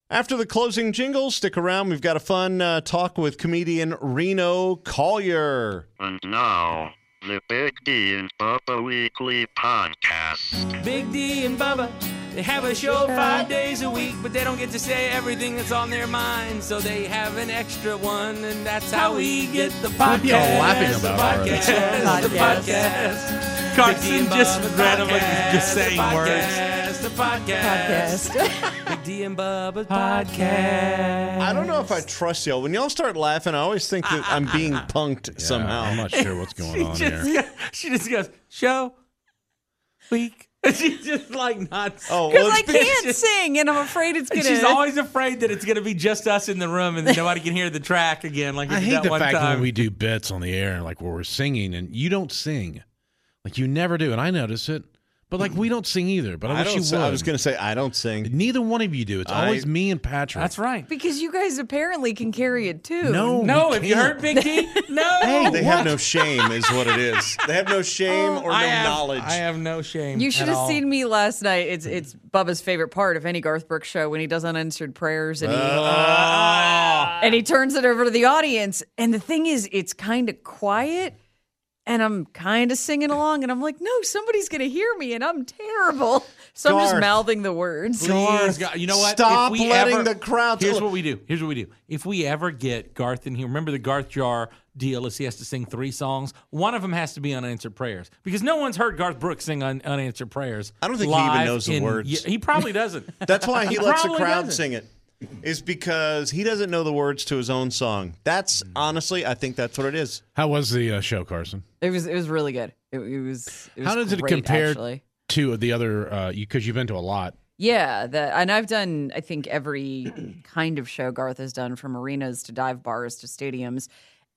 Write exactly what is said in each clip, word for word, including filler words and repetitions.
After the closing jingle, stick around. We've got a fun uh, talk with comedian Reno Collier. And now, the Big D and Bubba Weekly Podcast. Big D and Bubba, they have a show five days a week, but they don't get to say everything that's on their mind, so they have an extra one, and that's how we get the podcast. What are y'all laughing about the already? podcast, the podcast. Carson just Bubba's randomly podcast, just saying the words. podcast, The podcast. Podcast. Big D and Bubba's podcast. I don't know if I trust y'all. When y'all start laughing, I always think that I'm being punked somehow. I'm not sure what's going on She here. just, she just goes, show, week. She's just like not. Oh, Because well, I it's been- can't sing, and I'm afraid it's And gonna. she's always afraid that it's going to be just us in the room and that nobody can hear the track again. Like I it did hate that the one fact time. when we do bits on the air, like where we're singing, and you don't sing. Like you never do, and I notice it. But like we don't sing either. But I, I, wish don't you say- would. I was going to say, I don't sing. Neither one of you do. It's I- always me and Patrick. That's right. because you guys apparently can carry it too. No, No, we have you can't. heard Big D? No. Hey, They have no shame, is what it is. They have no shame or no I have, knowledge. I have no shame. You should at have all. seen me last night. It's it's Bubba's favorite part of any Garth Brooks show when he does unanswered prayers and he Ah. and he turns it over to the audience. And the thing is, it's kind of quiet, and I'm kind of singing along, and I'm like, no, somebody's gonna hear me, and I'm terrible. So I'm just Garth. mouthing the words. Please, God, you know what? Stop If we letting ever- the crowd- Here's what we do. Here's what we do. If we ever get Garth in here, remember the Garth Jar deal is he has to sing three songs. One of them has to be unanswered prayers because no one's heard Garth Brooks sing un- unanswered prayers. I don't think he even live knows the in- words. Yeah, he probably doesn't. That's why he lets the Probably crowd doesn't. sing it. Is because he doesn't know the words to his own song. That's honestly, I think that's what it is. How was the uh, show, Carson? It was it was really good. It, it was. It was How does it great, compare actually. to the other? Uh, because you've been to a lot. Yeah, that and I've done I think every kind of show Garth has done, from arenas to dive bars to stadiums,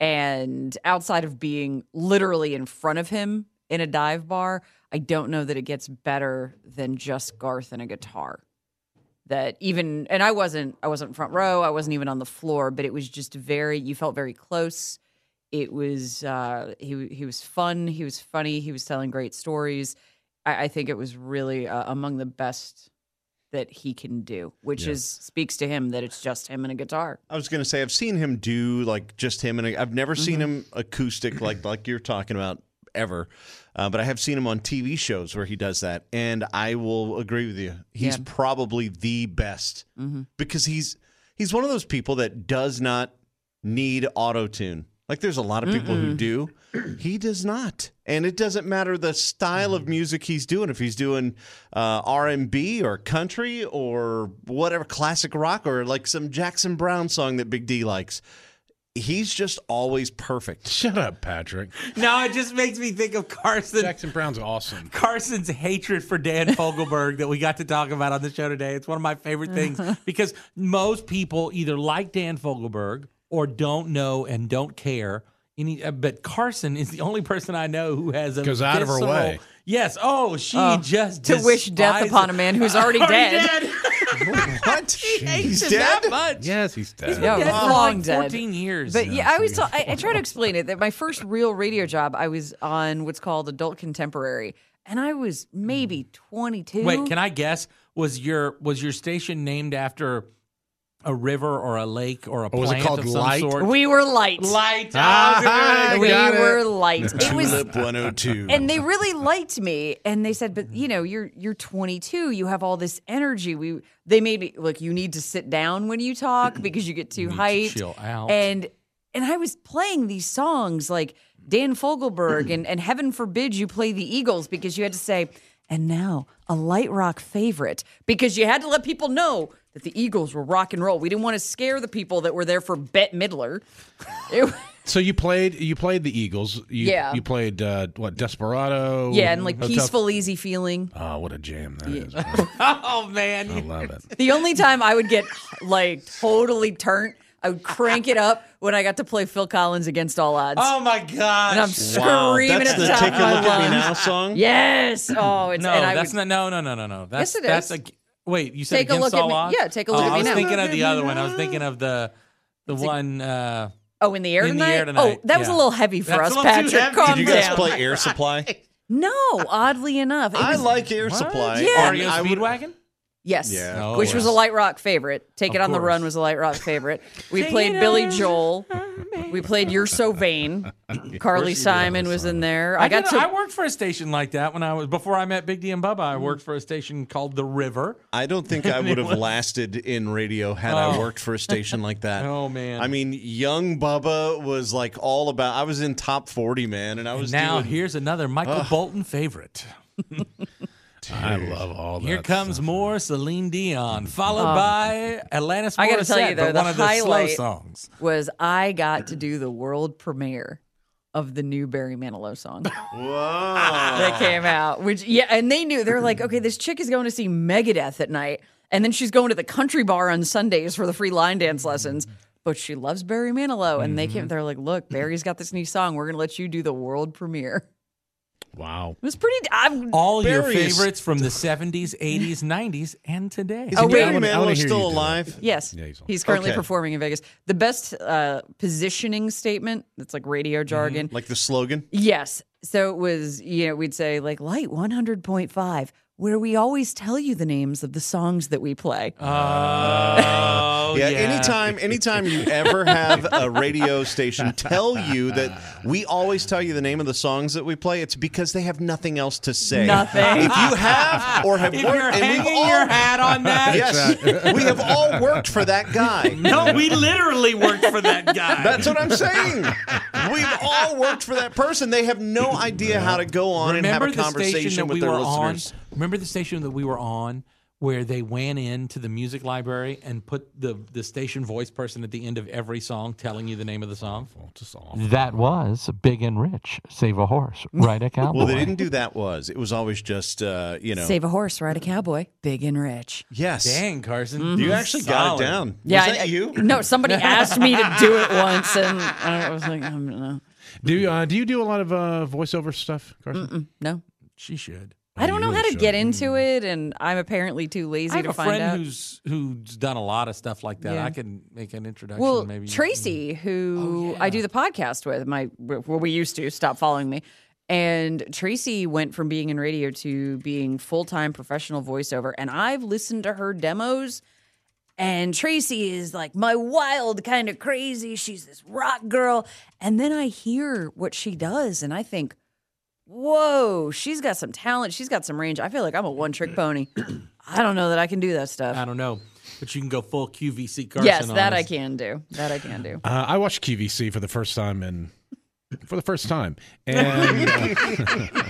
and outside of being literally in front of him in a dive bar, I don't know that it gets better than just Garth and a guitar. That even and I wasn't I wasn't front row, I wasn't even on the floor, but it was just very you felt very close. It was uh, he he was fun, he was funny, he was telling great stories. I, I think it was really uh, among the best that he can do, which Yeah. is speaks to him that it's just him and a guitar. I was going to say I've seen him do like just him, and I've never seen him acoustic like like you're talking about ever. Uh, but I have seen him on T V shows where he does that, and I will agree with you. He's Yeah. probably the best because he's he's one of those people that does not need auto tune. Like there's a lot of people who do. He does not, and it doesn't matter the style of music he's doing. If he's doing uh, R and B or country or whatever, classic rock or like some Jackson Brown song that Big D likes. He's just always perfect. Shut up, Patrick. No, it just makes me think of Carson. Jackson Brown's awesome. Carson's hatred for Dan Fogelberg that we got to talk about on the show today. It's one of my favorite things because most people either like Dan Fogelberg or don't know and don't care. Any, uh, but Carson is the only person I know who has a Goes out of her visceral- way. Yes. Oh, she Oh, just to wish death despises- upon a man who's already dead. What? He hates He's him dead? that much. Yes, he's dead. Yeah, Dead for long like dead. fourteen years. But yeah, I always tell, I, I try to explain it that my first real radio job, I was on what's called adult contemporary, and I was maybe twenty-two. Wait, can I guess? Was your was your station named after a river or a lake or a Or was it plant called of some Light? sort? We were light. Light. Ah, Oh, I we got it. were light. It was, Tulip one oh two. and they really liked me. And they said, "But you know, you're you're twenty-two. You have all this energy. We they made me look. You need to sit down when you talk because you get too need to hyped. chill out. And and I was playing these songs like Dan Fogelberg and and heaven forbid you play the Eagles because you had to say, and now a light rock favorite because you had to let people know that the Eagles were rock and roll. We didn't want to scare the people that were there for Bette Midler. It- So you played you played the Eagles. You, Yeah. You played uh, what Desperado. yeah, and like Hotel- peaceful, easy feeling. Oh, what a jam that is! Oh man, I you- love it. The only time I would get like totally turned, I would crank it up when I got to play Phil Collins Against All Odds. oh my gosh. and I'm Wow, screaming that's at the, the top Take of a my Look at Me lungs. Now song? Yes. Oh, it's no, and I that's would, not. No, no, no, no, no. That's Yes, it that's is. a. Wait, you said Take a against look at all me- odds? yeah, take a look oh, at I me was now. thinking of the other one. I was thinking of the the one. Uh, Oh, in the air In the tonight. Air Tonight, Oh, that was yeah. a little heavy for That's us, a little too Patrick. heavy. Calm Did you guys down. play Air Supply? No, oddly enough, it I was- like Air Supply. Yeah. Or R E O I would- Speedwagon. Yes, Yeah, of which was a course. Light Rock favorite. Take Of It on the course. Run was a Light Rock favorite. We Take played it Billy on. Joel. We played You're So Vain. Carly Simon was in there. I, I got did- to. I worked for a station like that when I was before I met Big D and Bubba. I worked for a station called The River. I don't think I would have lasted in radio had I Oh. worked for a station like that. Oh, man. I mean, young Bubba was like all about. I was in top forty, man, and I was Now doing. here's another Michael Bolton favorite. I love all that. Here comes stuff. more Celine Dion, followed by Alanis Morissette, I gotta tell you, though, but the one of the slow highlight- songs. was I got to do the world premiere of the new Barry Manilow song Whoa! that came out. Which yeah, and they knew they're like, okay, this chick is going to see Megadeth at night, and then she's going to the country bar on Sundays for the free line dance lessons. But she loves Barry Manilow, and they came. They're like, look, Barry's got this new song. We're gonna let you do the world premiere. Wow. It was pretty. I'm, All your Barry's- favorites from the seventies, eighties, nineties, and today. Is Oh, wait. Barry I wanna- I wanna Manilow hear still you do it. alive? Yes, Yeah, he's on. he's currently Okay. performing in Vegas. The best uh, positioning statement, that's like radio jargon. Like the slogan? Yes. So it was, you know, we'd say like Light one hundred point five, where we always tell you the names of the songs that we play. Oh, Yeah, yeah. anytime anytime you ever have a radio station tell you that we always tell you the name of the songs that we play, it's because they have nothing else to say. Nothing. If you have or have If worked, you're and we've hanging all, your hat on that, yes, we have all worked for that guy. no, we literally worked for that guy. That's what I'm saying. We've all worked for that person. They have no idea how to go on Remember and have a the station conversation that with we their were listeners. on? Remember the station that we were on where they went into the music library and put the, the station voice person at the end of every song telling you the name of the song? Just off. That was Big and Rich. Save a horse, ride a cowboy. Well, they didn't do that. Was it was always just uh, you know. Save a horse, ride a cowboy, big and rich. Yes. Dang, Carson. You actually got Solid. it down. Yeah, Was I- that you? No, somebody asked me to do it once, and I was like, um, no, Do you, uh, do you do a lot of uh, voiceover stuff, Carson? no. She should. I don't you know really how to should. get into it, and I'm apparently too lazy I have to a find friend out. who's who's done a lot of stuff like that. Yeah. I can make an introduction. Well, maybe you- Tracy, who Oh, yeah. I do the podcast with, my well, we used to stop following me, and Tracy went from being in radio to being full time professional voiceover, and I've listened to her demos. And Tracy is like my wild kind of crazy. She's this rock girl. And then I hear what she does, and I think, whoa, she's got some talent. She's got some range. I feel like I'm a one trick pony. I don't know that I can do that stuff. I don't know, but you can go full Q V C Carson. Yes, on that us. I can do. That I can do. Uh, I watched Q V C for the first time in for the first time, and uh,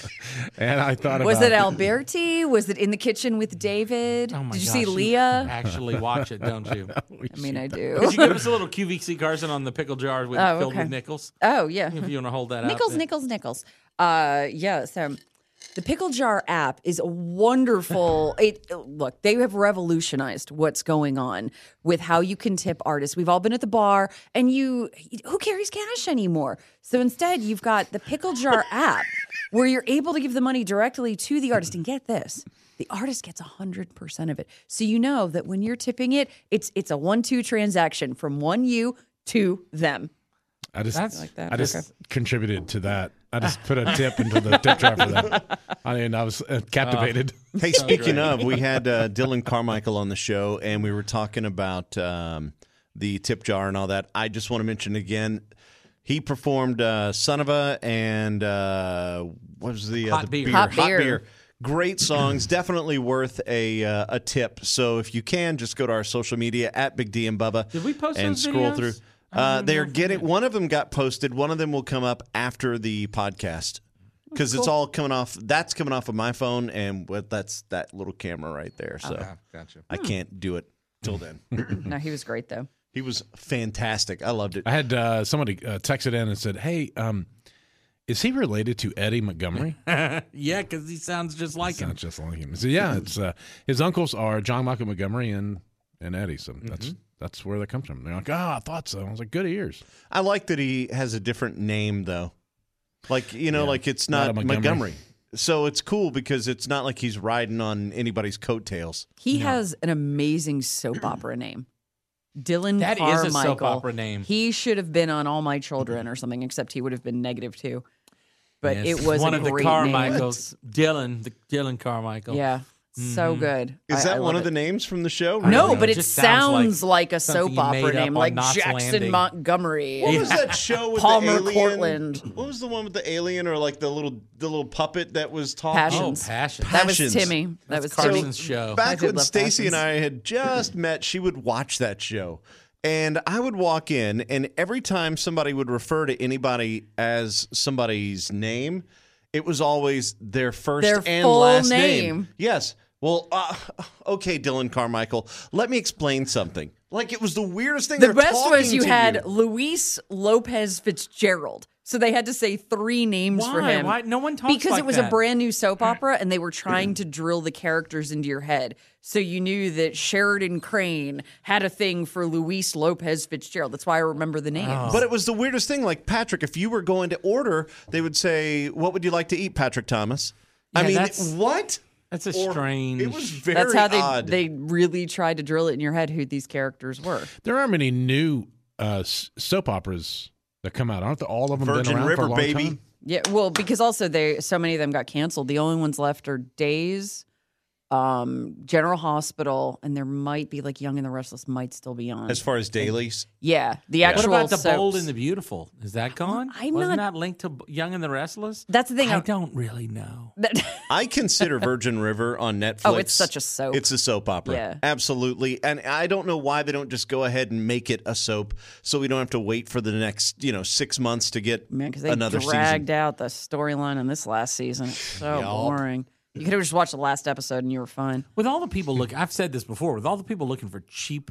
and I thought Was about it Alberti? Was it In the Kitchen with David? Oh my Did you gosh, see Leah? Actually, watch it, don't you? I mean, I do. Could you give us a little Q V C Carson on the pickle jar with, Oh, filled okay. with nickels? Oh, yeah. If you want to hold that Nickels, up. nickels, nickels. Uh, yeah. So the Pickle Jar app is a wonderful. It look, they have revolutionized what's going on with how you can tip artists. We've all been at the bar, and you who carries cash anymore? So instead, you've got the Pickle Jar app where you're able to give the money directly to the artist. And get this. The artist gets one hundred percent of it. So you know that when you're tipping it, it's it's a one two transaction from one you to them. I just That's- Like that? I just Okay. contributed to that. I just put a tip into the tip jar for that. I mean, I was uh, captivated. Hey, speaking of, we had uh, Dylan Carmichael on the show, and we were talking about um, the tip jar and all that. I just want to mention again, he performed uh, Son of a and uh, what was the Hot other Beer. Hot Beer. Great songs, definitely worth a uh, a tip. So if you can, just go to our social media at Big D and Bubba. Did we post and those scroll videos? through? I don't Uh, even they know are if we getting did. one of them got posted. One of them will come up after the podcast because it's all coming off. That's coming off of my phone, and what that's that little camera right there. So Gotcha. I can't do it till then. No, he was great though. He was fantastic. I loved it. I had uh, somebody uh, texted in and said, "Hey, um, is he related to Eddie Montgomery?" Yeah, because he sounds just like him. Sounds just like him. So yeah, it's uh, his uncles are John Michael Montgomery and and Eddie. So that's Mm-hmm. that's where that comes from. They're like, "Oh, I thought so." I was like, "Good ears." I like that he has a different name though. Like you know, Yeah. like it's Not not, a Montgomery. Montgomery. So it's cool because it's not like he's riding on anybody's coattails. He has an amazing soap opera name. Dylan That is Carmichael. a soap opera name. He should have been on All My Children or something, except he would have been negative too. But Yes. it was one a of the great Carmichaels. Dylan, the Dylan Name. Carmichael. Yeah. So good. Is I- that I one love of the it. names from the show? I No, don't know. but It it just sounds sounds like, a something soap you made opera up name, on like Knots Jackson Landing. Montgomery. What was that show with Palmer the alien? Cortland. What was the one with the alien or like the little the little puppet that was talking? Passions. Oh, Passion. That was Passions. Timmy. That That's was Timmy. Carson's show. I Back did when love Stacy and Passions. I had just met, she would watch that show. And I would walk in, and every time somebody would refer to anybody as somebody's name, it was always their first Their and full last name. Yes. Well, uh, okay, Dylan Carmichael, let me explain something. Like, it was the weirdest thing. The They're best was talking you to had you. Luis Lopez Fitzgerald. So they had to say three names for Why? him. Why? No one talks Because like it was that. a brand new soap opera and they were trying to drill the characters into your head. So you knew that Sheridan Crane had a thing for Luis Lopez Fitzgerald. That's why I remember the names. But it was the weirdest thing. Like, Patrick, if you were going to order, they would say, "What would you like to eat, Patrick Thomas?" I Yeah, mean, that's- what? That's a Or- strange. It was very That's how they odd. they really tried to drill it in your head who these characters were. There aren't many new uh, s- soap operas that come out. Aren't the, all of them been Virgin around River, for a long baby. time? Yeah, well, because also they so many of them got canceled. The only ones left are Days, um, General Hospital, and there might be like Young and the Restless might still be on. As far as dailies, yeah, the What actual. about the soaps. Bold and the Beautiful? Is that gone? I'm Wasn't not- that linked to Young and the Restless? That's the thing. I I- don't really know. I consider Virgin River on Netflix. Oh, it's such a soap. It's a soap opera. Yeah. Absolutely. And I don't know why they don't just go ahead and make it a soap so we don't have to wait for the next, you know, six months to get Man, because they another dragged season. out the storyline in this last season. It's so Yup. boring. You could have just watched the last episode and you were fine. With all the people look, I've said this before. With all the people looking for cheap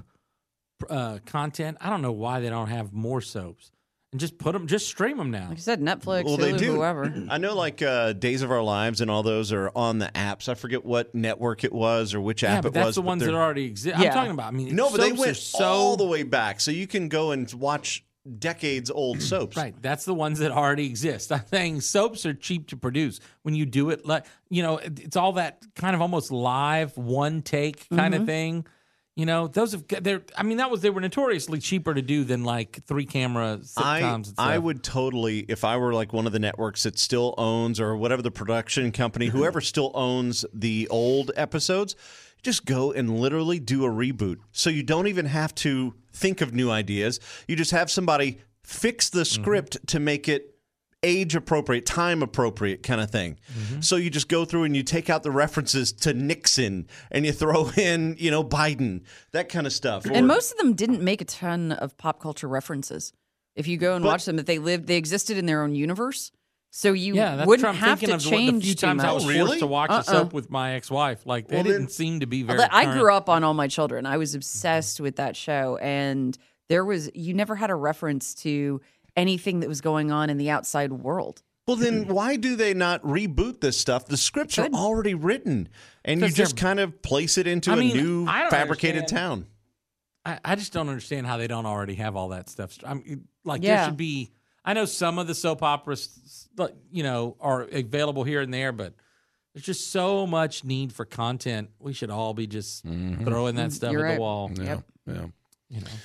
uh, content, I don't know why they don't have more soaps and just put them, just stream them now. Like I said, Netflix, Well, they Hulu, do. whoever. I know, like uh, Days of Our Lives and all those are on the apps. I forget what network it was or which Yeah, app but it that's was. the but ones that they're- already exist. I'm Yeah. talking about. I mean, No, but they soaps went are so all the way back, so you can go and watch decades old soaps. Right. That's the ones that already exist. I'm saying soaps are cheap to produce. When you do it, like, you know, it- it's all that kind of almost live, one take kind Mm-hmm. of thing. You know, those have, they're, I mean, that was, they were notoriously cheaper to do than like three camera sitcoms I, and stuff. I would totally, if I were like one of the networks that still owns or whatever the production company, whoever still owns the old episodes, just go and literally do a reboot. So you don't even have to think of new ideas. You just have somebody fix the script to make it age appropriate, time appropriate kind of thing. So you just go through and you take out the references to Nixon and you throw in, you know, Biden, that kind of stuff. And most of them didn't make a ton of pop culture references. If you go and But- watch them, that they lived, they existed in their own universe. So you yeah, that's wouldn't what I'm have thinking to of. The, change the few too times much. I was Oh, really? forced to watch Uh-uh. a soap with my ex-wife, like they Well, didn't then- seem to be very. I current. grew up on All My Children. I was obsessed with that show, and there was you never had a reference to anything that was going on in the outside world. Well, then why do they not reboot this stuff? The scripts Good. are already written, and you 'Cause just they're- kind of place it into I a mean, new I don't fabricated understand. town. I, I just don't understand how they don't already have all that stuff. I mean, like there Yeah. should be. I know some of the soap operas, like, you know, are available here and there, but there's just so much need for content. We should all be just throwing that stuff You're at right. the wall. Yeah, Yep. yeah. You know,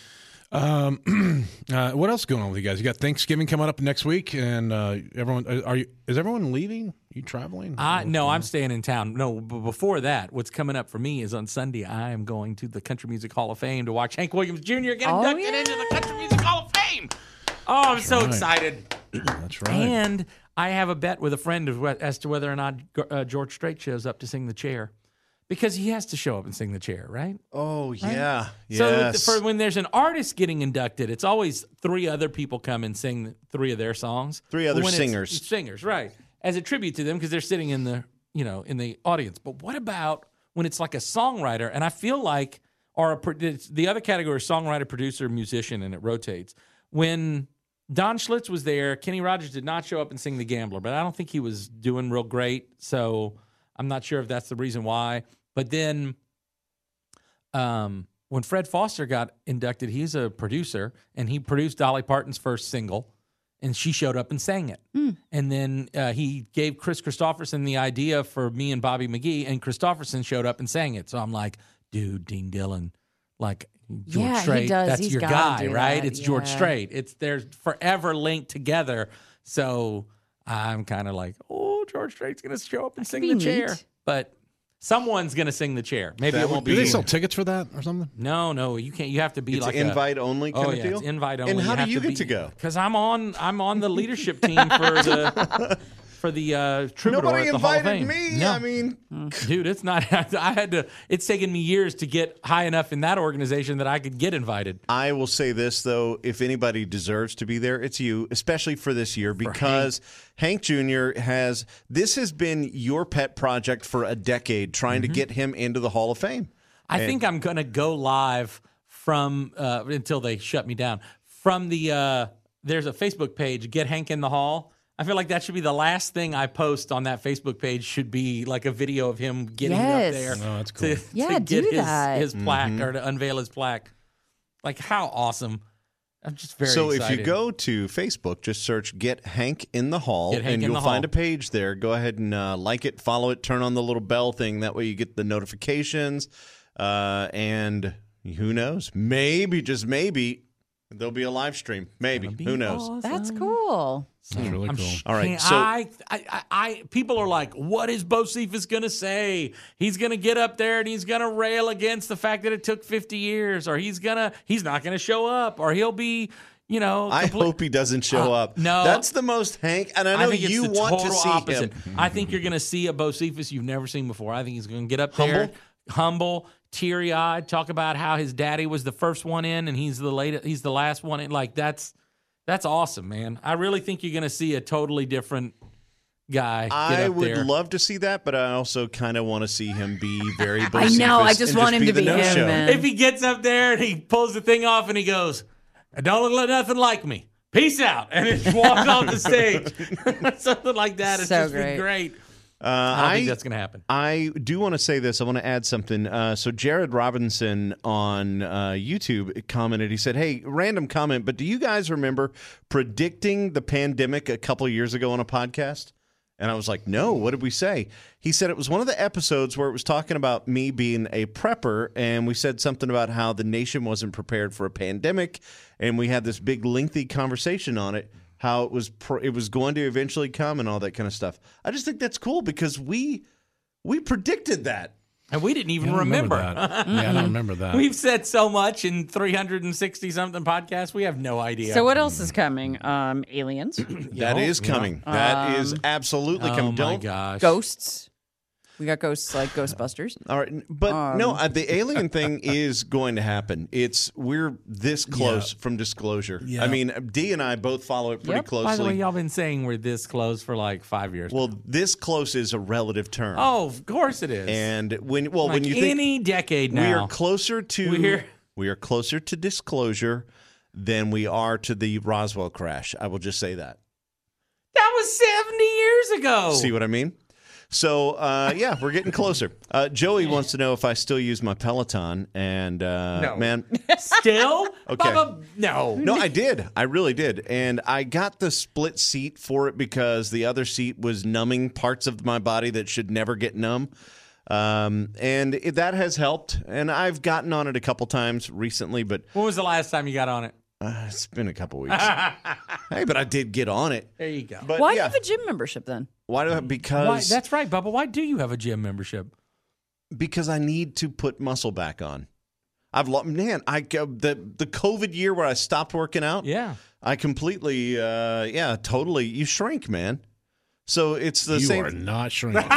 Um, uh, what else is going on with you guys? You got Thanksgiving coming up next week, and uh, everyone are you? Is everyone leaving? Are you traveling? I no, I'm staying in town. No, but before that, what's coming up for me is on Sunday. I am going to the Country Music Hall of Fame to watch Hank Williams Junior get Oh, inducted yeah. into the Country Music Hall of Fame. Oh, I'm so right. excited! That's right. And I have a bet with a friend of what- as to whether or not uh, George Strait shows up to sing the chair, because he has to show up and sing the chair, right? Oh yeah, So yes. for when there's an artist getting inducted, it's always three other people come and sing three of their songs. Three But other when it's- singers. it's singers, right? As a tribute to them because they're sitting in the you know in the audience. But what about when it's like a songwriter? And I feel like, or a, pro- it's the other category is songwriter, producer, musician, and it rotates. When Don Schlitz was there, Kenny Rogers did not show up and sing The Gambler, but I don't think he was doing real great. So I'm not sure if that's the reason why. But then um, when Fred Foster got inducted, he's a producer, and he produced Dolly Parton's first single, and she showed up and sang it. And then uh, he gave Chris Christopherson the idea for me and Bobby McGee, and Christopherson showed up and sang it. So I'm like, dude, Dean Dillon, like George Yeah, he Strait, does. that's He's your gotta guy, do right? that. It's George Yeah. Strait. It's they're forever linked together. So I'm kind of like, oh, George Strait's going to show up and sing be the chair. neat. But Someone's going to sing the chair. Maybe That it would won't Do be. they sell tickets for that or something? No, no, you can't. You have to be It's like invite a, only kind oh, of yeah, deal. It's invite only. And how do have you get be, to go? Because I'm on. I'm on the leadership team for the for the uh, Troubadour Nobody at the Hall of invited Fame. me. No. I mean, Dude, it's not. I had to. It's taken me years to get high enough in that organization that I could get invited. I will say this, though. If anybody deserves to be there, it's you, especially for this year, because Hank. Hank Junior has, this has been your pet project for a decade, trying Mm-hmm. to get him into the Hall of Fame. I And- think I'm going to go live from uh, until they shut me down. From the uh, there's a Facebook page, Get Hank in the Hall. I feel like that should be the last thing I post on that Facebook page. Should be like a video of him getting Yes. up there. Oh, that's cool. To, Yeah, to get do his, that. his plaque Mm-hmm. or to unveil his plaque. Like how awesome! I'm just very so excited. if you go to Facebook, just search "Get Hank in the Hall" Get Hank and in you'll the find Hall. a page there. Go ahead and uh, like it, follow it, turn on the little bell thing. That way you get the notifications. Uh, and who knows? Maybe, just maybe, there'll be a live stream. Maybe. Who knows? That's cool. That's really I'm cool. sh- All right, can't- so- I, I, I, I, people are like, "What is Bocephus going to say? He's going to get up there and he's going to rail against the fact that it took fifty years, or he's gonna, he's not going to show up, or he'll be, you know." I complete- hope he doesn't show Uh, up. no. That's the most Hank, and I know think it's you the want to total see opposite. him. I think you're going to see a Bocephus you've never seen before. I think he's going to get up there, Humble? humble, teary-eyed, talk about how his daddy was the first one in and he's the late, he's the last one in. Like that's that's awesome, man. I really think you're going to see a totally different guy. Get I up would there. love to see that, but I also kind of want to see him be very Bocephus. I know, I just and want him be to the be him, no-show. man. If he gets up there and he pulls the thing off and he goes, "I don't look nothing like me. Peace out," and then walks off the stage, something like that. It's So just great. been great. Uh, I don't I, think that's going to happen. I do want to say this. I want to add something. Uh, so Jared Robinson on uh, YouTube commented. He said, "Hey, random comment, but do you guys remember predicting the pandemic a couple years ago on a podcast?" And I was like, "No, what did we say?" He said it was one of the episodes where it was talking about me being a prepper, and we said something about how the nation wasn't prepared for a pandemic, and we had this big lengthy conversation on it. How it was pr- it was going to eventually come and all that kind of stuff. I just think that's cool because we we predicted that. And we didn't even I don't remember. that. Yeah, I don't remember that. We've said so much in three hundred sixty something podcasts. We have no idea. So what else is coming? Um, aliens, That is coming. That is absolutely oh coming. my Don't gosh. ghosts. We got ghosts like Ghostbusters. all right, but no, uh, the alien thing is going to happen. It's we're this close from disclosure. Yeah. I mean, Dee and I both follow it pretty Yep. closely. By the way, y'all been saying we're this close for like five years. well, this close is a relative term. oh, of course it is. and when well, like when you think any decade we now. are closer to We're- we are closer to disclosure than we are to the Roswell crash. I will just say that. that was seventy years ago. See what I mean? So, uh, yeah, we're getting closer. Uh, Joey wants to know if I still use my Peloton. And, uh, No. man, Still? Okay. Bubba, no. no, I did. I really did. And I got the split seat for it because the other seat was numbing parts of my body that should never get numb. Um, and it, that has helped. And I've gotten on it a couple times recently, but When was the last time you got on it? uh, it's been a couple weeks. Hey, but I did get on it. There you go. But Why do yeah, you have a gym membership then? why do I? Why, Because that's right, Bubba. Why do you have a gym membership? because I need to put muscle back on. I've lo- man, I go- the the COVID year where I stopped working out. Yeah. I completely, uh, yeah, totally. You shrink, man. So it's the you same. are not shrinking.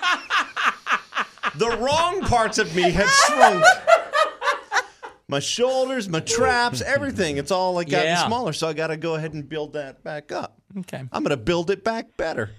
The wrong parts of me have shrunk. My shoulders, my traps, everything. It's all like gotten Yeah. smaller. So I got to go ahead and build that back up. Okay. I'm going to build it back better.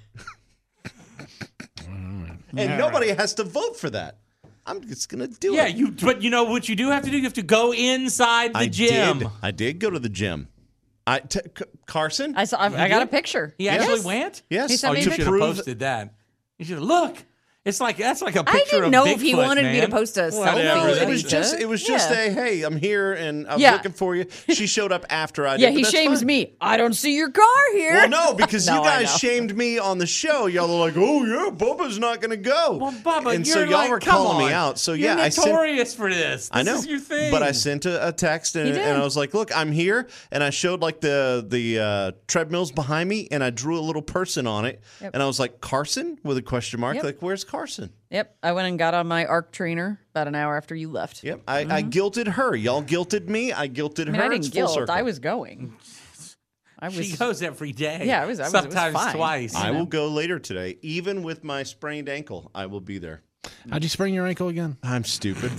And nobody has to vote for that. I'm just going to do Yeah, it. you. But you know what you do have to do? You have to go inside the I gym. did. I did go to the gym. I t- C- Carson? I saw. I, I got a did? picture. He actually Yes. went. Yes. He sent Oh, me a you picture. should have Prove- posted that. You should have look. It's like that's like a I picture didn't of know Bigfoot, if he wanted me to man. post a selfie. Whatever. No, that it he was just took. it was just Yeah. a hey, I'm here and I was Yeah. looking for you. She showed up after I did. Yeah, but he that's shames fine. me. I don't see your car here. Well, no, because No, you I guys know. shamed me on the show. Y'all are like, "Oh yeah, Bubba's not going to go." Well, Bubba, and you're so y'all like, were come calling on. me out. So You're yeah, I sent. notorious for this. This I know, is your thing. but I sent a, a text and, He did. and I was like, "Look, I'm here," and I showed like the the uh, treadmills behind me, and I drew a little person on it, Yep. and I was like, "Carson?" with a question mark. Yep. Like, where's Carson? Carson. Yep. I went and got on my ARC trainer about an hour after you left. Yep. I, I guilted her. Y'all guilted me. I guilted I mean, her. I It's didn't full guilt. circle. I was going. I was. She goes every day. Yeah, I was- I was- it was sometimes fine. twice. I will go later today. Even with my sprained ankle, I will be there. How'd you sprain your ankle again? I'm stupid.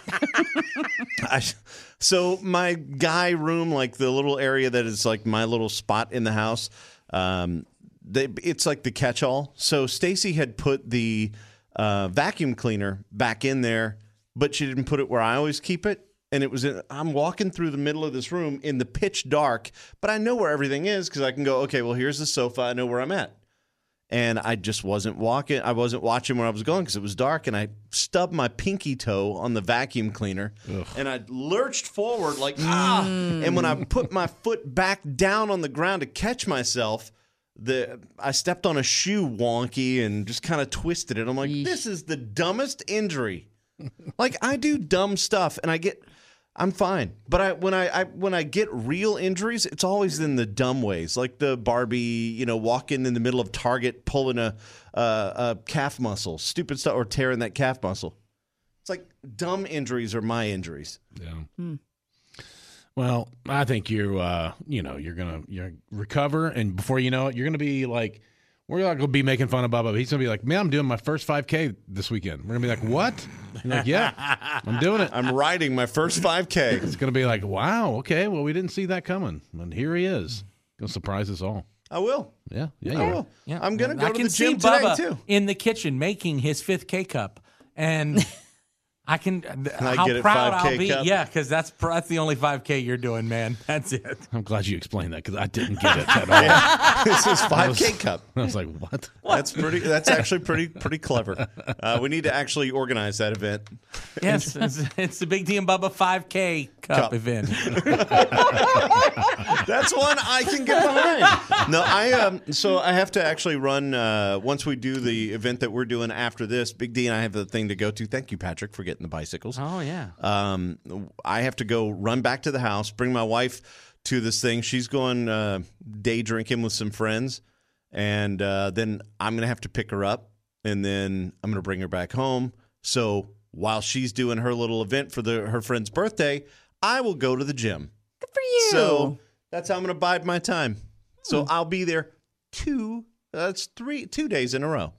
I, so my guy room, like the little area that is like my little spot in the house, um, they, it's like the catch-all. So Stacy had put the uh, vacuum cleaner back in there, but she didn't put it where I always keep it. And it was in, I'm walking through the middle of this room in the pitch dark, but I know where everything is because I can go, okay, well, here's the sofa. I know where I'm at. And I just wasn't walking. I wasn't watching where I was going because it was dark. And I stubbed my pinky toe on the vacuum cleaner. Ugh. And I lurched forward like, ah. And when I put my foot back down on the ground to catch myself, the I stepped on a shoe wonky and just kind of twisted it. I'm like, Yeesh. this is the dumbest injury. Like, I do dumb stuff and I get... I'm fine, but I when I, I when I get real injuries, it's always in the dumb ways, like the Barbie, you know, walking in the middle of Target, pulling a, uh, a calf muscle, stupid stuff, or tearing that calf muscle. It's like dumb injuries are my injuries. Yeah. Hmm. Well, I think you, uh, you know, you're gonna you're recover, and before you know it, you're gonna be like, we're not gonna be making fun of Bubba. He's gonna be like, man, I'm doing my first five K this weekend. We're gonna be like, what? You're like, yeah, I'm doing it. I'm riding my first five K. It's gonna be like, wow, okay, well, we didn't see that coming, and here he is, gonna surprise us all. I will. Yeah, yeah, I you will. Yeah. I'm gonna And go I to can the see gym today Bubba too. in the kitchen making his fifth K cup, and I can. I how get it, proud five K I'll be. cup? Yeah, because that's pr- that's the only five K you're doing, man. That's it. I'm glad you explained that because I didn't get it at all. This is five K cup. I was like, what? That's pretty. That's actually pretty pretty clever. Uh, we need to actually organize that event. Yes, it's, it's the Big D and Bubba five K cup, Cup. event. That's one I can get behind. No, I um. So I have to actually run. Uh, once we do the event that we're doing after this, Big D and I have the thing to go to. Thank you, Patrick, for getting the bicycles. Oh yeah. Um, I have to go run back to the house, bring my wife to this thing. She's going uh, day drinking with some friends, and uh, then I'm gonna have to pick her up, and then I'm gonna bring her back home. So while she's doing her little event for the her friend's birthday, I will go to the gym. Good for you. So that's how I'm going to bide my time. So Hmm. I'll be there two, that's three, two days in a row.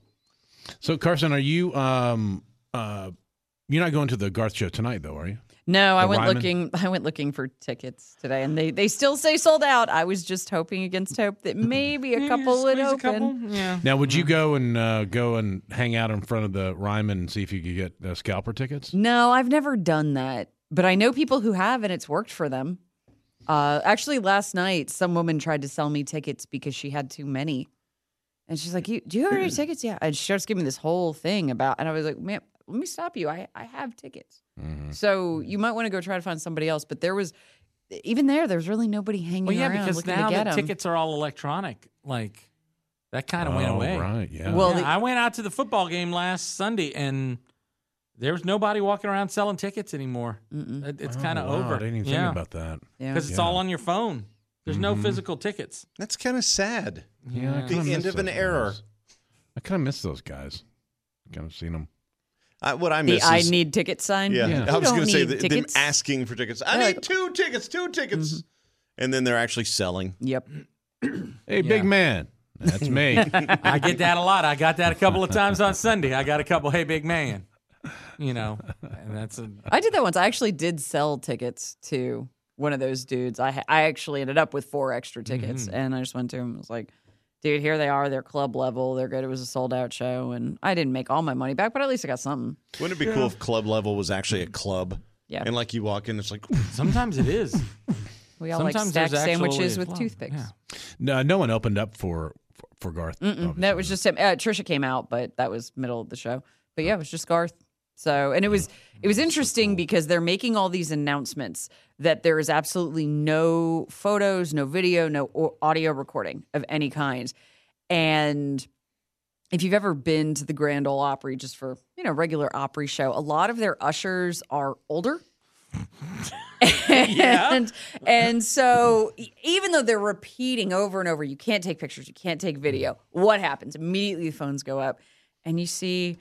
So Carson, are you um uh you're not going to the Garth show tonight though, are you? No, I The went Ryman? looking. I went looking for tickets today, and they, they still say sold out. I was just hoping against hope that maybe a couple would Squeeze a open. couple. Yeah. Now, would you go and uh, go and hang out in front of the Ryman and see if you could get uh, scalper tickets? No, I've never done that, but I know people who have, and it's worked for them. Uh, actually, last night, some woman tried to sell me tickets because she had too many, and she's like, "You do you have any tickets?" Yeah, and she starts giving me this whole thing about, and I was like, "Man, let me stop you. I I have tickets." Mm-hmm. So you might want to go try to find somebody else. But there was, even there, there's really nobody hanging Well, yeah, around because looking now to get the 'em. tickets are all electronic. Like that kind of went Oh, away. right, yeah. Well, Yeah, the- I went out to the football game last Sunday, and there was nobody walking around selling tickets anymore. It- It's Oh, kind of wow, over. I didn't even yeah. think about that. Yeah. Because it's Yeah. all on your phone. There's no physical tickets. That's kind of sad. Yeah, I The kinda end miss of an those era. guys. I kind of miss those guys. Kind of seen them. I, what I the miss I is, need ticket sign. yeah, Yeah. I was You going to don't say need the, them tickets. asking for tickets. I Yeah, need like- two tickets, two tickets. And then they're actually selling. Yep. Hey, big man. That's me. I get that a lot. I got that a couple of times on Sunday. I got a couple, hey, big man. You know, and that's a. I did that once. I actually did sell tickets to one of those dudes. I ha- I actually ended up with four extra tickets, Mm-hmm. and I just went to him and was like, "Dude, here they are. They're club level. They're good. It was a sold out show, and I didn't make all my money back, but at least I got something." Wouldn't it be cool if club level was actually a club? Yeah. And like you walk in, it's like, Sometimes it is. We all like Sometimes stacked there's actually sandwiches a with club. toothpicks. Yeah. no, no one opened up for for, for Garth. Mm-mm. obviously. No, it was just him. Uh, Trisha came out, but that was middle of the show. But yeah, it was just Garth. So, and it was it was interesting because they're making all these announcements that there is absolutely no photos, no video, no au- audio recording of any kind. And if you've ever been to the Grand Ole Opry, just for you know regular Opry show, a lot of their ushers are older. Yeah. and and so e- even though they're repeating over and over, you can't take pictures, you can't take video. What happens? Immediately the phones go up, and you see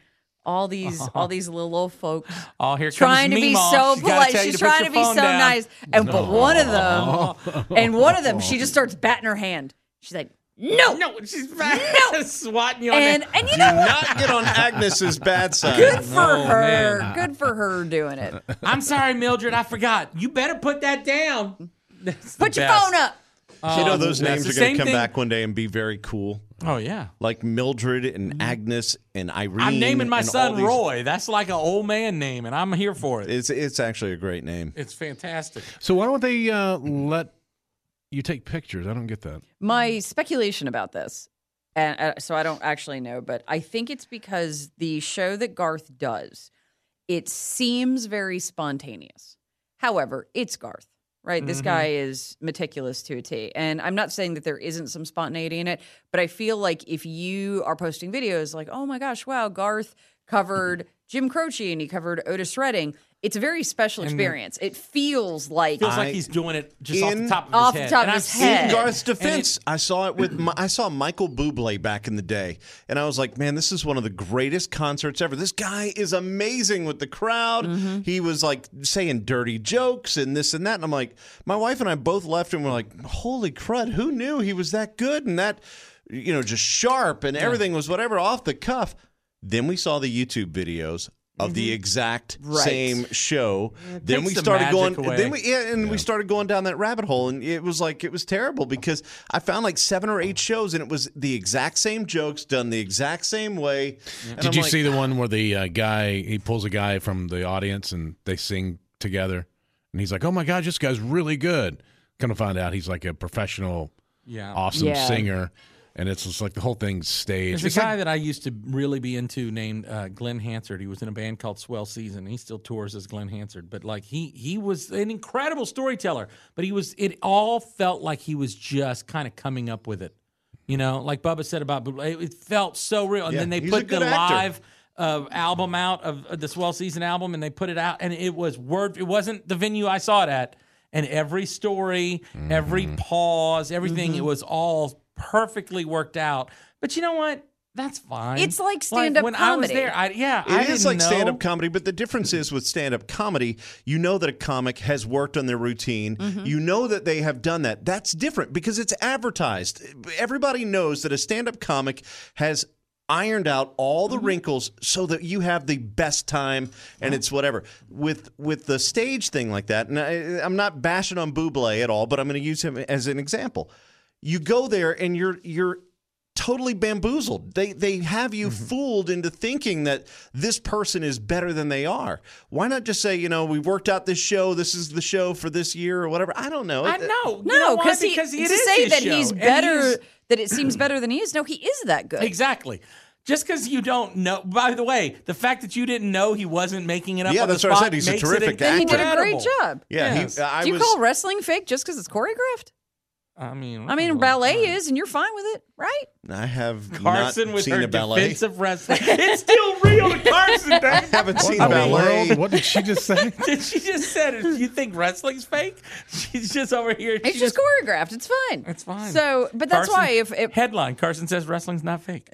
all these all these little old folks Oh, here trying comes to be Meemaw. so She's gotta polite. tell you She's to put trying your to be so phone down. nice. And but one of them, and one of them, she just starts batting her hand. She's like, no, No, she's No. swatting you on and the and you Do know what? not get on Agnes's bad side. Good for Oh, her. man. Good for her doing it. I'm sorry, Mildred. I forgot. You better put that down. That's the Put your best. phone up. You know those that's names the are going same to come thing- back one day and be very cool. Oh yeah. Like Mildred and Agnes and Irene. I'm naming my and all son these- Roy. That's like an old man name, and I'm here for it. It's it's actually a great name. It's fantastic. So why don't they uh, let you take pictures? I don't get that. My speculation about this, and uh, so I don't actually know, but I think it's because the show that Garth does, it seems very spontaneous. However, it's Garth, right? This guy is meticulous to a T. And I'm not saying that there isn't some spontaneity in it, but I feel like if you are posting videos like, oh my gosh, wow, Garth covered Jim Croce and he covered Otis Redding, it's a very special experience. It feels like Feels I- like he's doing it just off the in- top of Off his the head. top And of I've his seen head. In it. Garth's And it- defense, I saw it with my, I saw Michael Bublé back in the day, and I was like, man, this is one of the greatest concerts ever. This guy is amazing with the crowd. Mm-hmm. He was like saying dirty jokes and this and that, and I'm like, my wife and I both left and we're like, holy crud, who knew he was that good and that, you know, just sharp and everything was whatever off the cuff. Then we saw the YouTube videos of the exact Right. same show. Then takes we the started going. magic away. Then we yeah, and we started going down that rabbit hole, and it was like it was terrible because I found like seven or eight shows, and it was the exact same jokes done the exact same way. And Did I'm you like, see the one where the uh, guy he pulls a guy from the audience and they sing together, and he's like, "Oh my god, this guy's really good." Come to find out, he's like a professional, Yeah. awesome Yeah. singer, and it's just like the whole thing's staged. There's a It's guy like- that I used to really be into named uh, Glenn Hansard. He was in a band called Swell Season. He still tours as Glenn Hansard, but like he he was an incredible storyteller. But he was it all felt like he was just kind of coming up with it. You know, like Bubba said about Bublé, it, it felt so real. And Yeah, then they he's a put the good actor. live uh, album out of, of the Swell Season album, and they put it out, and it was word. It wasn't the venue I saw it at, and every story, every pause, everything. It was all perfectly worked out. But you know what? That's fine. It's like stand-up when I was comedy. there, I, yeah, I It didn't is like know. stand-up comedy, but the difference is with stand-up comedy, you know that a comic has worked on their routine. Mm-hmm. You know that they have done that. That's different because it's advertised. Everybody knows that a stand-up comic has ironed out all Mm-hmm. the wrinkles so that you have the best time and it's whatever. With with the stage thing like that, and I, I'm not bashing on Bublé at all, but I'm going to use him as an example. You go there and you're you're totally bamboozled. They they have you Mm-hmm. fooled into thinking that this person is better than they are. Why not just say, you know, we worked out this show. This is the show for this year or whatever. I don't know. I know. You know No, why? he, because to it is say his that show, he's and better, he's- that it seems better than he is. No, he is that good. Exactly. Just because you don't know. By the way, the fact that you didn't know he wasn't making it up. Yeah, on the that's what I spot said. He's a makes it terrific Then he did a great incredible. job. Yeah, Yes. he, I Do you was. call wrestling fake just because it's choreographed? I mean, I mean, ballet is, and you're fine with it, right? I have Carson not with seen her a ballet. defensive wrestling. It's still real to Carson, I Dave. haven't seen What a in the ballet. world? What did she just say? Did she just said it? You think wrestling's fake? She's just over here. It's she just choreographed. It's fine. It's fine. So, but that's Carson- why if, if headline Carson says wrestling's not fake.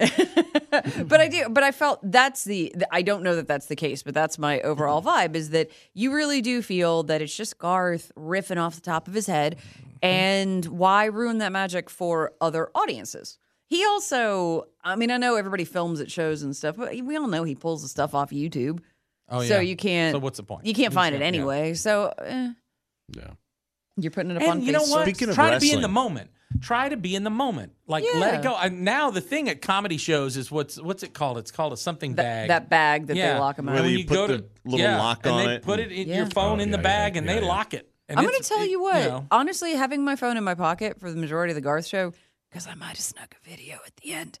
but I do, but I felt that's the, the. I don't know that that's the case, but that's my overall vibe is that you really do feel that it's just Garth riffing off the top of his head, and why ruin that magic for other audiences? He also, I mean, I know everybody films at shows and stuff, but we all know he pulls the stuff off of YouTube. Oh yeah. So you can't. So what's the point? You can't find it Yeah. anyway. So eh, Yeah. you're putting it up on And you know Facebook. what? Speaking of Try to be in wrestling. the moment. Try to be in the moment. Like let Yeah. it go. And now the thing at comedy shows is what's what's it called? It's called a something That, bag. that bag that yeah. they lock him Where out. And you when you put go the to little yeah, lock and on they it put it in Yeah. your phone Oh, in yeah, the bag yeah, and yeah, they yeah. lock it. And I'm it's- going to tell it- you what. know. Honestly, having my phone in my pocket for the majority of the Garth show, because I might have snuck a video at the end.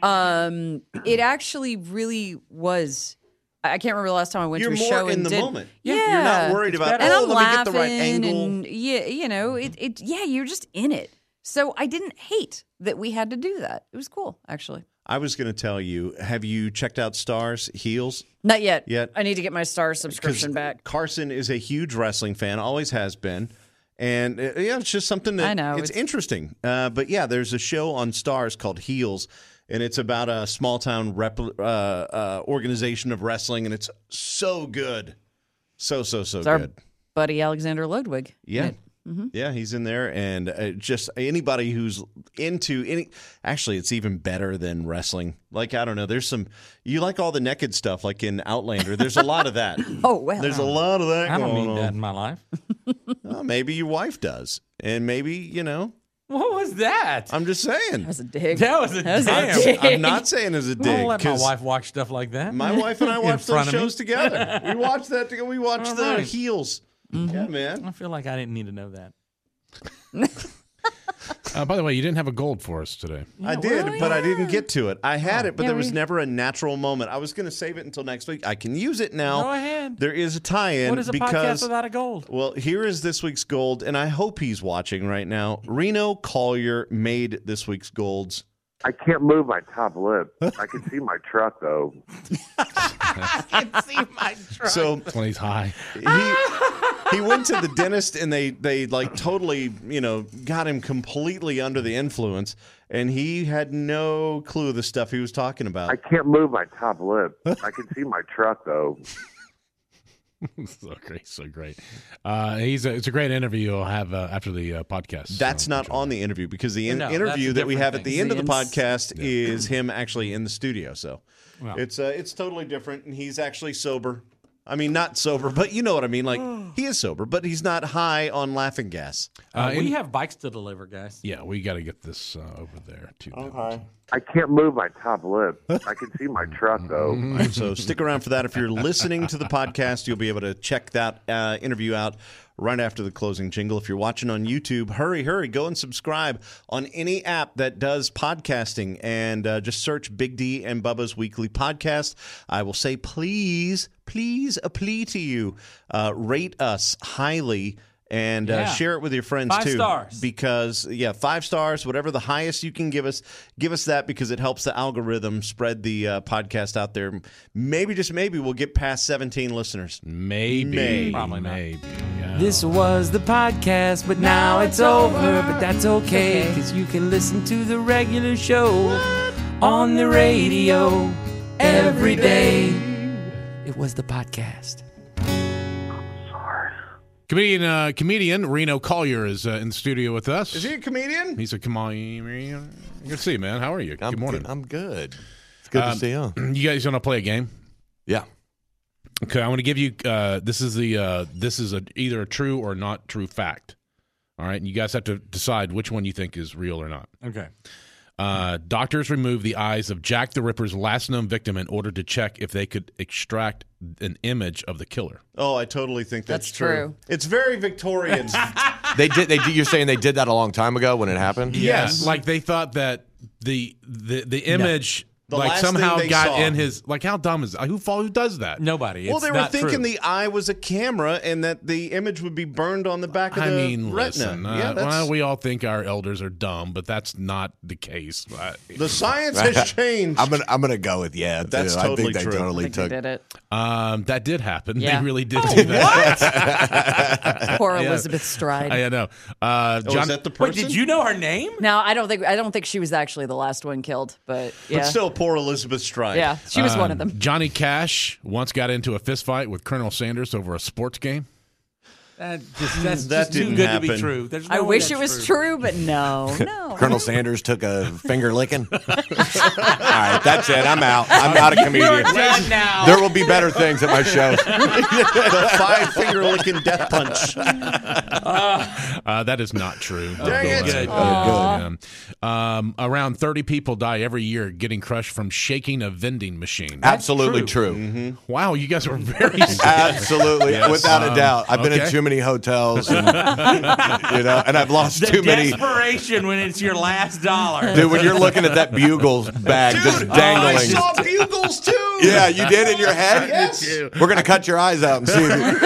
Um, it actually really was. I I can't remember the last time I went You're to a more show in and the did, moment. Yeah, You're not worried about, and oh, I'm let me get the right laughing angle. and yeah, you know, it, it. Yeah, you're just in it. So I didn't hate that we had to do that. It was cool, actually. I was going to tell you, have you checked out Stars Heels? Not yet. Yet? I need to get my Star subscription back. Carson is a huge wrestling fan, always has been. And uh, yeah, it's just something that I know, it's, it's- interesting. Uh, but yeah, there's a show on Stars called Heels, and it's about a small town rep, uh, uh, organization of wrestling, and it's so good, so so so It's good. our buddy Alexander Ludwig. Yeah. Mm-hmm. Yeah, he's in there, and uh, just anybody who's into any. Actually, it's even better than wrestling. Like I don't know, there's some. You like all the naked stuff, like in Outlander. There's a lot of that. Oh well. There's a lot of that. I don't going need on. that in my life. Well, maybe your wife does, and maybe you know. What was that? I'm just saying. That was a dig. That was a That was a damn. dig. I'm not saying as a I dig. don't let my 'cause wife watch stuff like that. My wife and I In watch front those of me. shows together. We watch that together. We watch All the right. heels. Yeah, man. I feel like I didn't need to know that. Uh, by the way, you didn't have a gold for us today. I did, well, but I didn't get to it. I had it, but Yeah, there was we- never a natural moment. I was going to save it until next week. I can use it now. Go ahead. There is a tie-in What is a podcast because without a gold? well, here is this week's gold, and I hope he's watching right now. Reno Collier made this week's golds. I can't move my top lip. I can see my truck though. See my truck. So That's when he's high. he he went to the dentist, and they they like totally you know got him completely under the influence, and he had no clue the stuff he was talking about. I can't move my top lip. I can see my truck though. So great, so great. Uh, he's a, it's a great interview you'll have uh, after the uh, podcast. That's so, not on the interview because the in- No, that's interview a that we different have at the thing. end of the It's- podcast is him actually in the studio. So Wow. it's uh, it's totally different, and he's actually sober. I mean, not sober, but you know what I mean. Like he is sober, but he's not high on laughing gas. Uh, Uh, we in- have bikes to deliver, guys. Yeah, we got to get this uh, over there too. Okay. I can't move my top lip. I can see my truck though. All right, so stick around for that. If you're listening to the podcast, you'll be able to check that uh, interview out right after the closing jingle. If you're watching on YouTube, hurry, hurry, go and subscribe on any app that does podcasting and uh, just search Big D and Bubba's Weekly Podcast. I will say, please, please, a plea to you, uh, rate us highly. And uh, Yeah. share it with your friends Five too. stars. Because, yeah, five stars, whatever the highest you can give us, give us that because it helps the algorithm spread the uh, podcast out there. Maybe, just maybe, we'll get past seventeen listeners. Maybe, Maybe. Probably not. maybe. Yeah. This was the podcast, but now it's over. But that's okay, because you can listen to the regular show on the radio every day. It was the podcast. comedian uh, comedian Reno Collier is uh, in the studio with us. Is he a comedian? He's a comedian. Good to see you, man. How are you? I'm Good morning. Good. I'm good. It's good Um, to see you. You guys want to play a game? Yeah. Okay, I'm going to give you. Uh, this is the. Uh, this is a either a true or not true fact. All right, and you guys have to decide which one you think is real or not. Okay. Uh, doctors removed the eyes of Jack the Ripper's last known victim in order to check if they could extract an image of the killer. Oh, I totally think that's, That's true. true. It's very Victorian. They did. They did. You're saying they did that a long time ago when it happened? Yes. like they thought that the the the image The like last somehow thing they got saw. in his. Like how dumb is who fall who does that? Nobody. well, It's they were not thinking true. the eye was a camera and that the image would be burned on the back of I the mean, retina. listen. Uh, yeah, that's, well, we all think our elders are dumb, but that's not the case. Uh, the science has changed. I'm gonna. I'm gonna go with yeah. Too. That's I totally think they true. I totally think they took. did it. um, that did happen. Yeah. They really did do that. Poor Yeah. Elizabeth Stride. I know. Uh, oh, John, is that the Wait, person? did you know her name? No, I don't think I don't think she was actually the last one killed, but yeah, But still, poor Elizabeth Stride. yeah, she was one of um, them. Johnny Cash once got into a fist fight with Colonel Sanders over a sports game. That just, that's That just too didn't good to happen. be true. There's no I way wish that's it was true, but no, no. Colonel Sanders took a finger licking. All right, that's it. I'm out. I'm not a comedian. Done now. There will be better things at my show. The five finger licking death punch. Uh, that is not true. Dang it. Good. Yeah. Um, around thirty people die every year getting crushed from shaking a vending machine. Absolutely true. true. Wow, you guys were very Absolutely, Yes. without a Um, doubt. I've been in okay. too many hotels, and, you know, and I've lost The too many. desperation when it's your last dollar. Dude, when you're looking at that Bugles bag just Dude, dangling. I saw bugles too. Yeah, you did in your head? Yes. We're going to cut your eyes out and see. If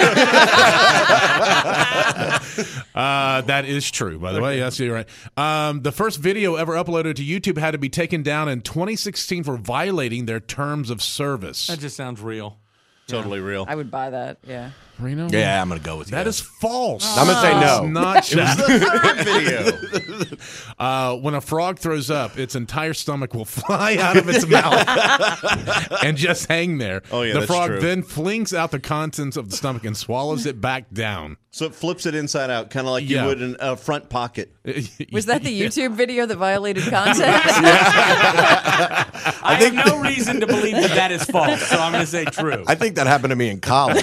Uh, that is true, by the way. Yes, you're right. Um, the first video ever uploaded to YouTube had to be taken down in twenty sixteen for violating their terms of service. That just sounds real. Totally real. I would buy that. Yeah. Reno? Yeah, I'm going to go with you. That is false. I'm going to say no. Not It was the third video. Uh, when a frog throws up, its entire stomach will fly out of its mouth and just hang there. Oh, yeah, the that's frog true. then flings out the contents of the stomach and swallows it back down. So it flips it inside out, kind of like Yeah. you would in a front pocket. Was that the YouTube video that violated content? I, have no reason to believe that that is false, so I'm going to say true. I think that happened to me in college.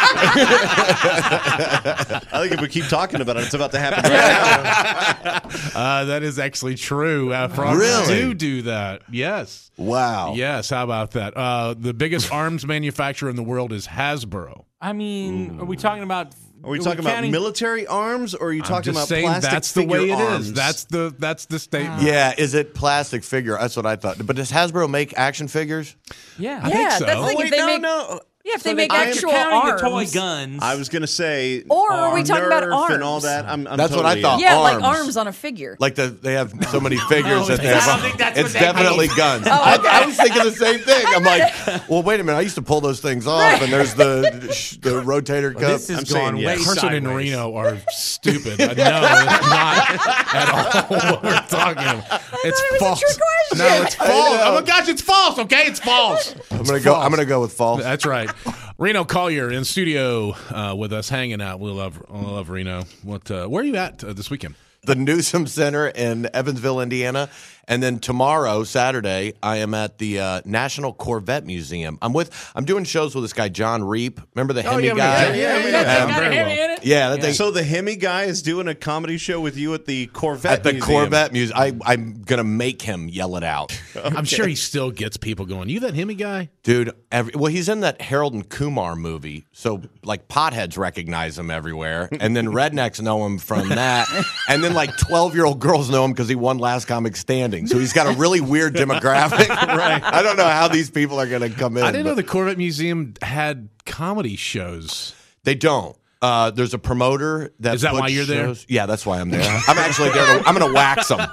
I think if we keep talking about it, it's about to happen right now. Uh, that is actually true. Uh, frogs Really? do do that. Yes. Wow. Yes. How about that? Uh, the biggest arms manufacturer in the world is Hasbro. I mean, are we talking about? Are we talking about counting- military arms, or are you I'm talking just about saying plastic that's the way figure it arms? is. That's the that's the statement. Yeah, is it plastic figure? That's what I thought. But does Hasbro make action figures? Yeah. I yeah, think so. that's the Oh, thing. wait, If they no, make, no. yeah, if So they make I am actual counting arms, the toy guns. I was gonna say, Or are we talking about Nerf and all arms? that. I'm, I'm That's what I totally thought. in. yeah, like arms. arms on a figure. Like the they have so many figures that they I have. don't think that's it's what they definitely mean. guns. Oh, I, okay. I was thinking the same thing. I'm like, well, wait a minute. I used to pull those things off, and there's the sh- the rotator cuff. This is I'm saying going yes. way Person in sideways. Reno are stupid. I know it's not at all what we're talking about. It's it was a false. trick question. No, it's false. know. Oh my gosh, it's false. Okay, it's false. I'm gonna go. I'm gonna go with false. That's right. Reno Collier in studio uh, with us, hanging out. We love, I love Reno. What? Uh, where are you at uh, this weekend? The Newsom Center in Evansville, Indiana. And then tomorrow, Saturday, I am at the uh, National Corvette Museum. I'm with. I'm doing shows with this guy, John Reap. Remember the Hemi yeah, guy? yeah, yeah, You yeah. got, Um, got a very Hemi well. in it? Yeah, that thing. So the Hemi guy is doing a comedy show with you at the Corvette at the Museum. Corvette Museum, I, I'm gonna make him yell it out, I'm sure he still gets people going. You that Hemi guy? dude. Every, well, he's in that Harold and Kumar movie, so like potheads recognize him everywhere, and then rednecks know him from that, and then like twelve year old girls know him because he won Last Comic Standing. So he's got a really weird demographic. Right. I don't know how these people are gonna come in. I didn't know but the Corvette Museum had comedy shows. they don't. Uh, there's a promoter that Is that puts why you're there? shows- Yeah, that's why I'm there. I'm actually there. To, I'm going to wax them.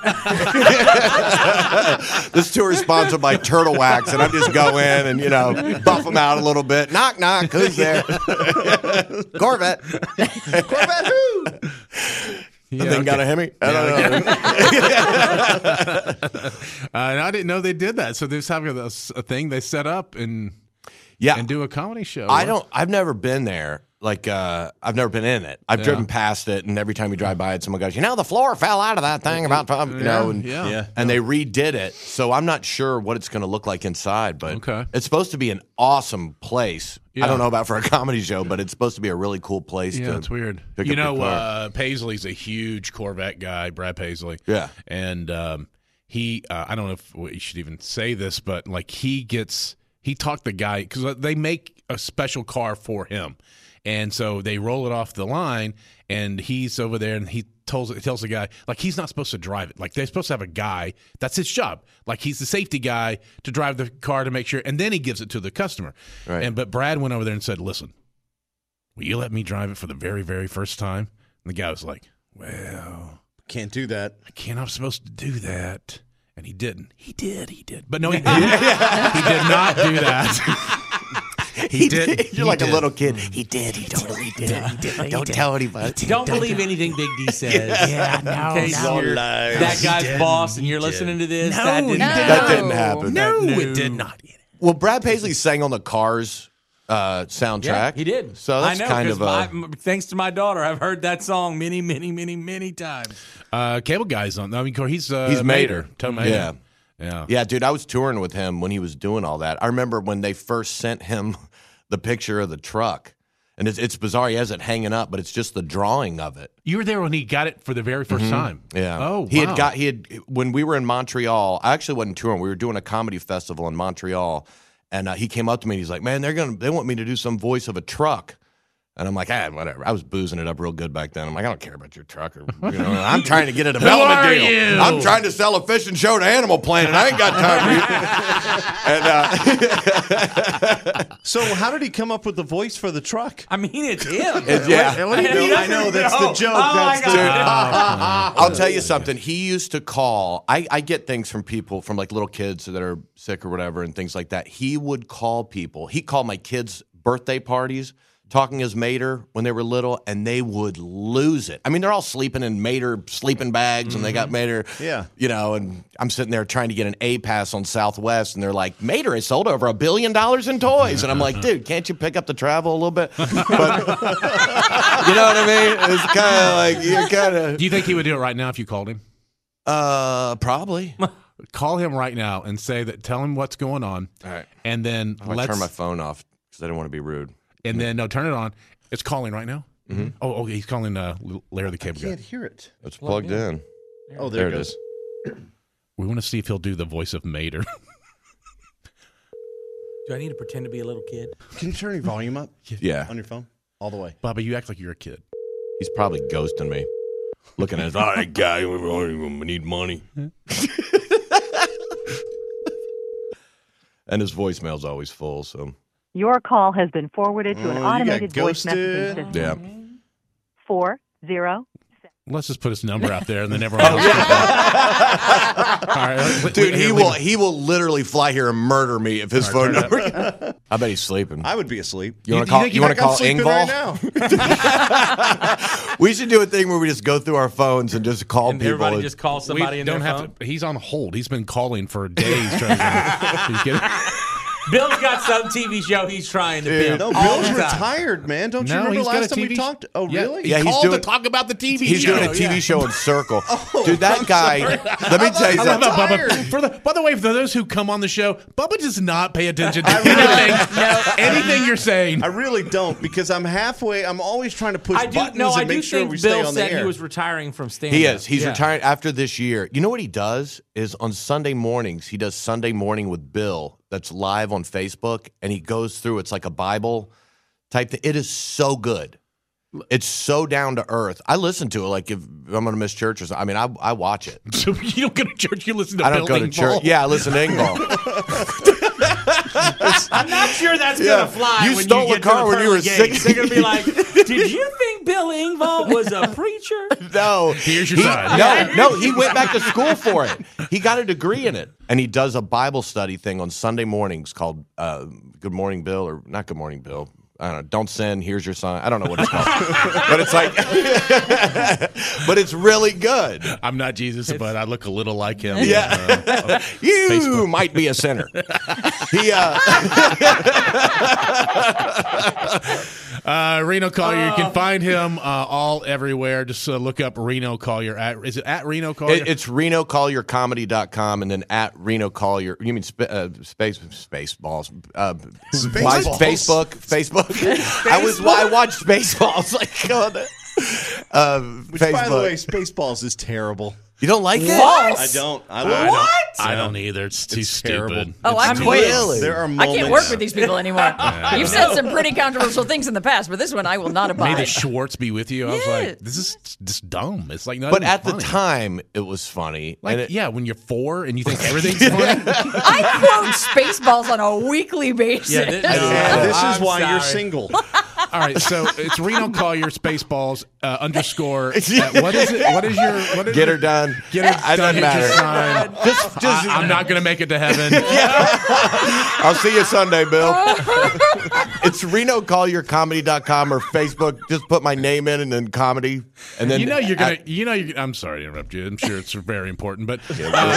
This tour is sponsored by Turtle Wax, and I just go in and you know buff them out a little bit. Knock knock, who's there? Corvette. Corvette who? Yeah, And then got a Hemi. I don't know. Uh, and I didn't know they did that. So they're just having a, a thing they set up and Yeah, and do a comedy show. I don't. I've never been there. Like uh, I've never been in it. I've Yeah. driven past it, and every time you drive by it, someone goes, "You know, the floor fell out of that thing about time." You know, and, yeah. Yeah. and they redid it. So I'm not sure what it's going to look like inside, but Okay. it's supposed to be an awesome place. Yeah. I don't know about for a comedy show, but it's supposed to be a really cool place. Yeah, to it's weird. pick You up your know, car. uh, Paisley's a huge Corvette guy, Brad Paisley. Yeah. And um, he, uh, I don't know if we should even say this, but like he gets, he talked the guy, because they make a special car for him. And so they roll it off the line, and he's over there, and he tells tells the guy, like, he's not supposed to drive it. Like, they're supposed to have a guy, that's his job. Like, he's the safety guy to drive the car to make sure, and then he gives it to the customer. Right. And But Brad went over there and said, listen, will you let me drive it for the very, very first time? And the guy was like, well, Can't do that. I can't, I'm supposed to do that. And he didn't. He did, he did. But no, he didn't. He did not do that. He did. You're He like did. a little kid. He did. He totally did. He did. Don't tell anybody. Don't believe anything Big D says. Yeah, no, In case no. you're Lies. that He guy's didn't. boss and He you're did. listening to this. No, that didn't he happen. That didn't happen. No, No. it did not. Well, Brad Paisley sang on the Cars uh, soundtrack. Yeah, he did. So that's I know, kind 'cause of a. my, thanks to my daughter, I've heard that song many, many, many, many times. Uh, Cable Guy's on. I mean, he's uh, He's Mater. Mater. Toe Mater. Yeah. Yeah. Yeah, dude, I was touring with him when he was doing all that. I remember when they first sent him the picture of the truck, and it's, it's bizarre. He has it hanging up, but it's just the drawing of it. You were there when he got it for the very 1st time. Yeah. Oh, He wow. had got he had when we were in Montreal. I actually wasn't touring. We were doing a comedy festival in Montreal, and uh, he came up to me and he's like, "Man, they're gonna they want me to do some voice of a truck." And I'm like, ah, whatever. I was boozing it up real good back then. I'm like, I don't care about your truck. Or, you know, I'm trying to get a development are deal. you? I'm trying to sell a fishing show to Animal Planet. I ain't got time for you. and uh, So how did he come up with the voice for the truck? I mean, it's him. It's- yeah. What- what- I know, I know, that's the Oh, joke. oh my That's the- God. I'll tell you something. He used to call. I, I get things from people, from like little kids that are sick or whatever, and things like that. He would call people. He called my kids' birthday parties. talking as Mater when they were little, and they would lose it. I mean, they're all sleeping in Mater sleeping bags, mm-hmm. and they got Mater, yeah. you know, and I'm sitting there trying to get an A pass on Southwest, and they're like, Mater has sold over a billion dollars in toys. And I'm like, dude, can't you pick up the travel a little bit? But, you know what I mean? It's kind of like, you're kind of. Do you think he would do it right now if you called him? Uh, probably. Call him right now and say that, tell him what's going on. All right. And then I'm let's turn my phone off because I don't want to be rude. And then, no, turn it on. It's calling right now. Mm-hmm. Oh, okay. He's calling uh, Larry the Cable I Guy. can't hear it. It's plugged in. Oh, there, There it it goes. We want to see if he'll do the voice of Mater. Do I need to pretend to be a little kid? Can you turn your volume up Yeah. on your phone? All the way. Bubba, you act like you're a kid. He's probably ghosting me. Looking at his, oh, that guy, we need money. And his voicemail's always full, so. Your call has been forwarded to an Oh, you automated got voice messaging ghosted. system. Yeah. Four zero. Let's just put his number out there and then everyone else. All right, let- Dude, let- he here, will leave it. he will literally fly here and murder me if his All phone right, turn number. I bet he's sleeping. I would be asleep. You want to you call? think You, you want to I'm call sleeping Ingval? right now. We should do a thing where we just go through our phones and just call And people. everybody and- just calls We somebody in don't their have phone? to. He's on hold. He's been calling for days. Trying to, he's getting, Bill's got some T V show he's trying to Dude. build. No, all Bill's the time. retired, man. Don't you no, remember he's got a last time T we V talked? Oh, Yeah, really? He Yeah, he's called doing- to talk about the T V He's show. doing a T V Yeah. show in Circle. Dude, that guy. Let me tell you I love something. how Bubba. For the, by the way, for those who come on the show, Bubba does not pay attention to anything, anything you're saying. I really don't because I'm halfway. I'm always trying to push I do, buttons no, and I make do sure think we stay Bill on the said air. he was retiring from stand-up. He is. He's Yeah. retiring after this year. You know what he does is on Sunday mornings, he does Sunday Morning with Bill that's live on Facebook, and he goes through, it's like a Bible type thing. It is so good. It's so down to earth. I listen to it like if I'm going to miss church or something. I mean, I, I watch it. So you don't go to church, you listen to I don't Bill go to Engvall. church. Yeah, I listen to Ingvall. I'm not sure that's Yeah. gonna fly. You when stole you a get car to the when you were pearly gates. six. They're gonna be like, "Did you think Bill Engvall was a preacher?" No. Here's your He- sign. No, no, he went back to school for it. He got a degree in it. And he does a Bible study thing on Sunday mornings called uh, Good Morning Bill, or not Good Morning Bill. I don't know. Don't sin. Here's your sign. I don't know what it's called. But it's like, but it's really good. I'm not Jesus, but I look a little like him. Yeah. Uh, uh, You Facebook. might be a sinner. He, uh, Uh, Reno Collier, you can find him uh, all everywhere. Just uh, look up Reno Collier. At, is it at Reno Collier? it, it's Reno Collier Comedy dot com and then at Reno Collier. You mean sp- uh, space Spaceballs? Uh, my Spaceballs? Facebook, Facebook. I was I watched Spaceballs like on uh, Which, Facebook. by the way, Spaceballs is terrible. You don't like it? I don't. I I love don't, it. I don't either. It's too It's stupid. terrible. Oh, I It's quit. really- There are I moments. can't work with these people anymore. You've said some pretty controversial things in the past, but this one I will not May the abide. Schwartz be with you. I was Yeah. like, this is just dumb. It's like not But even at the funny. time, it was funny. Like, and it, yeah, when you're four and you think everything's funny. I quote Spaceballs on a weekly basis. Yeah, this- And No, this is I'm why you're sorry. single. All right, so it's Reno Collier Spaceballs uh, underscore. Uh, what is it? What is your? What is get her your- done. Get her It done. doesn't Hit your matter. sign. Just, just, I, I'm not going to make it to heaven. I'll see you Sunday, Bill. It's Reno Collier Comedy dot com or Facebook. Just put my name in and then comedy. And then You know you're gonna. at- You know you're. I'm sorry to interrupt you. I'm sure it's very important, but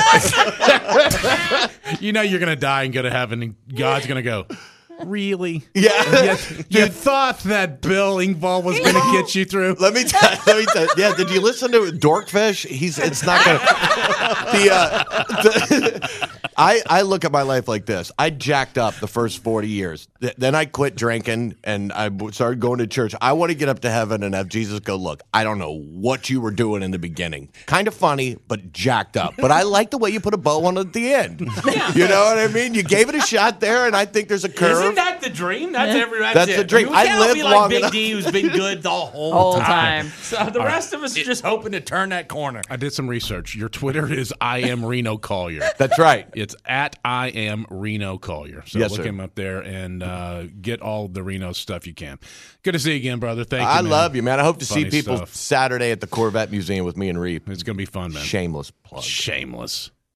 uh, you know you're gonna die and go to heaven, and God's gonna go. Really? yeah. You, you thought that Bill Engvall was going to get you through? Let me tell. Let me tell. Yeah. Did you listen to Dorkfish? He's. It's not gonna. The. Uh, the I I look at my life like this. I jacked up the first forty years. Th- then I quit drinking and I w- started going to church. I want to get up to heaven and have Jesus go, look, I don't know what you were doing in the beginning. Kind of funny, but jacked up. But I like the way you put a bow on it at the end. You know what I mean? You gave it a shot there, and I think there's a curve. Isn't that the dream? That's every. That's, That's it. the dream. You I can't lived be like long Big enough. D, who's been good the whole, Whole time. time. So the rest of us are just hoping to turn that corner. I did some research. Your Twitter is I am Reno Collier. That's right. It's at I am Reno Collier. So Yes, look sir. him up there and uh, get all the Reno stuff you can. Good to see you again, brother. Thank you. I man. love you, man. I hope to Funny see people stuff. Saturday at the Corvette Museum with me and Reap. It's gonna be fun, man. Shameless plug. Shameless.